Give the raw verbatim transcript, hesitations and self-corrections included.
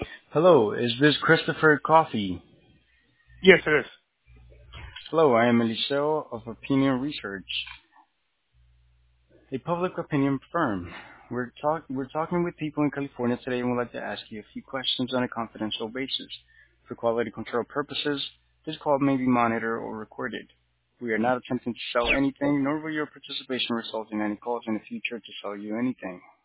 Hello, is this Christopher Coffee? Yes, it is. Hello, I am Eliseo of Opinion Research, a public opinion firm. We're, talk- we're talking with people in California today and would like to ask you a few questions on a confidential basis. For quality control purposes, this call may be monitored or recorded. We are not attempting to sell anything, nor will your participation result in any calls in the future to sell you anything.